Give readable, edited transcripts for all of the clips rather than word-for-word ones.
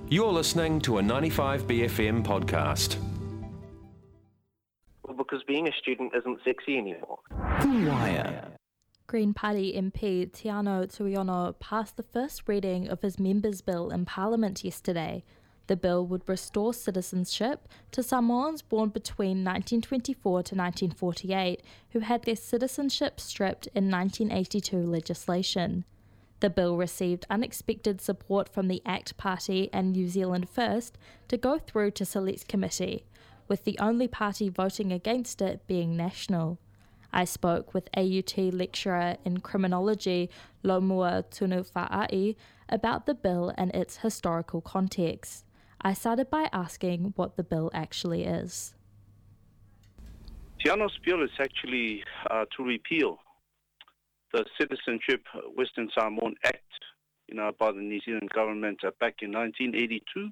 You're listening to a 95BFM podcast. Well, because being a student isn't sexy anymore. The Wire. Green Party MP Tiano Tuiono passed the first reading of his Members' Bill in Parliament yesterday. The bill would restore citizenship to Samoans born between 1924 to 1948 who had their citizenship stripped in 1982 legislation. The bill received unexpected support from the ACT Party and New Zealand First to go through to Select Committee, with the only party voting against it being National. I spoke with AUT lecturer in criminology Lomua Tunufa'ai about the bill and its historical context. I started by asking what the bill actually is. Tiano's bill is actually to repeal the Citizenship Western Samoan Act, by the New Zealand government back in 1982.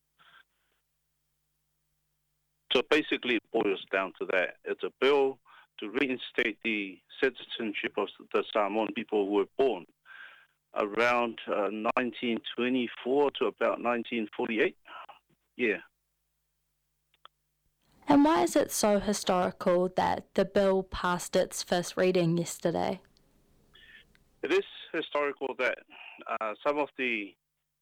So basically it boils down to that. It's a bill to reinstate the citizenship of the Samoan people who were born around 1924 to about 1948. Yeah. And why is it so historical that the bill passed its first reading yesterday? It is historical that some of the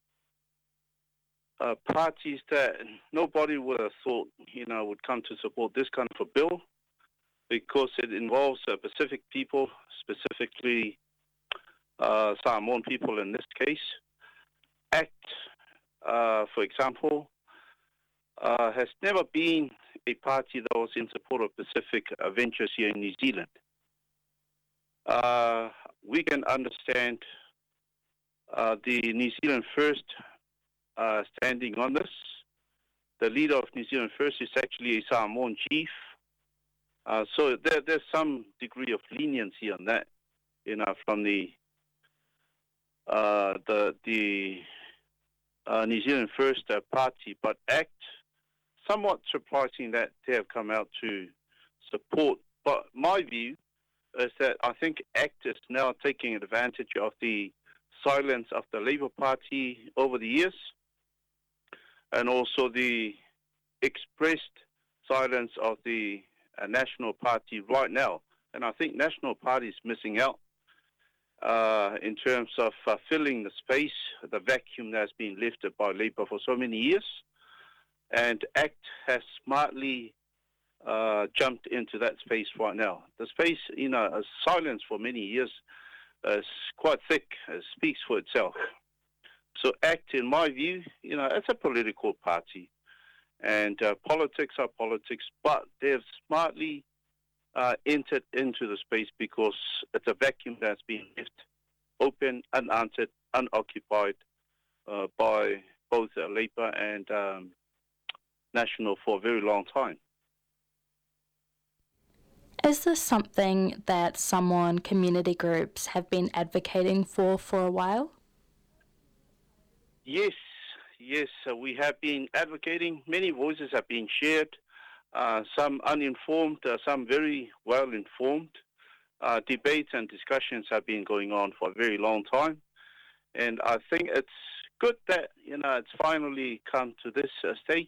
parties that nobody would have thought, would come to support this kind of a bill, because it involves Pacific people, specifically Samoan people in this case. ACT, for example, has never been a party that was in support of Pacific ventures here in New Zealand. We can understand the New Zealand First standing on this. The leader of New Zealand First is actually a Samoan chief. So there's some degree of leniency on that, from the New Zealand First party. But ACT, somewhat surprising that they have come out to support. But my view is that I think ACT is now taking advantage of the silence of the Labour Party over the years, and also the expressed silence of the National Party right now. And I think National Party is missing out in terms of filling the space, the vacuum that's been lifted by Labour for so many years. And ACT has smartly jumped into that space right now. The space, silence for many years is quite thick. It speaks for itself. So ACT, in my view, it's a political party. And politics are politics, but they've smartly entered into the space because it's a vacuum that's been left open, unanswered, unoccupied by both Labour and National for a very long time. Is this something that Samoan community groups have been advocating for a while? Yes, we have been advocating. Many voices have been shared, some uninformed, some very well informed. Debates and discussions have been going on for a very long time. And I think it's good that, it's finally come to this stage.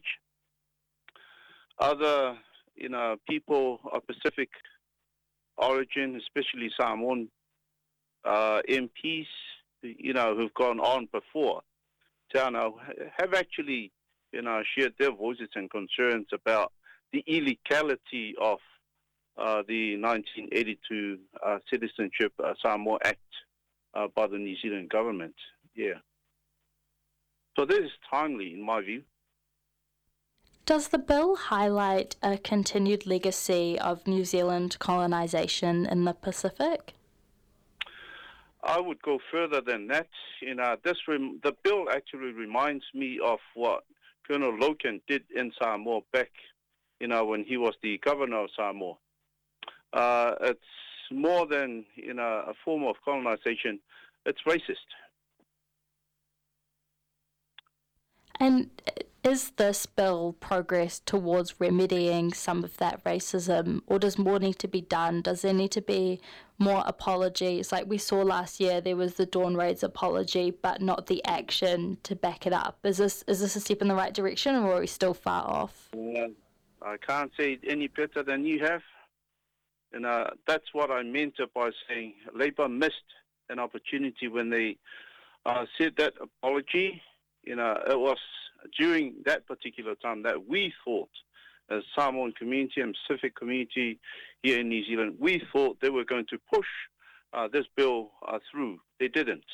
Other, people of Pacific origin, especially Samoan MPs, who've gone on before, have actually, shared their voices and concerns about the illegality of the 1982 Citizenship Samoa Act by the New Zealand government. Yeah. So this is timely, in my view. Does the bill highlight a continued legacy of New Zealand colonisation in the Pacific? I would go further than that. The bill actually reminds me of what Colonel Loken did in Samoa back, when he was the governor of Samoa. It's more than, a form of colonisation. It's racist. And Is this bill progress towards remedying some of that racism, or does more need to be done? Does there need to be more apologies? Like we saw last year, there was the Dawn Raids apology, but not the action to back it up. Is this a step in the right direction, or are we still far off? I can't say it any better than you have. And that's what I meant by saying Labour missed an opportunity when they said that apology. It was during that particular time that we thought, as Samoan community and Pacific community here in New Zealand, we thought they were going to push this bill through. They didn't.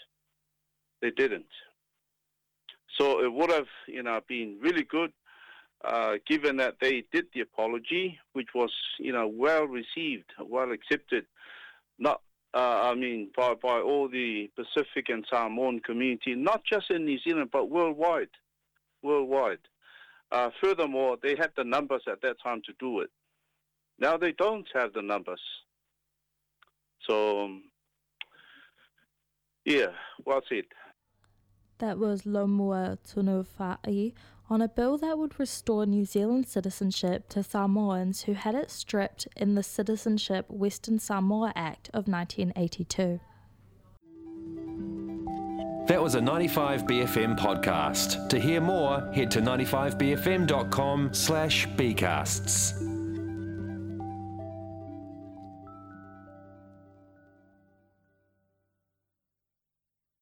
So it would have, been really good, given that they did the apology, which was, well received, well accepted, not by all the Pacific and Samoan community, not just in New Zealand, but worldwide. Furthermore, they had the numbers at that time to do it. Now they don't have the numbers. So, well said. That was Lomua Tunufai on a bill that would restore New Zealand citizenship to Samoans who had it stripped in the Citizenship Western Samoa Act of 1982. That was a 95BFM podcast. To hear more, head to 95bfm.com/bcasts.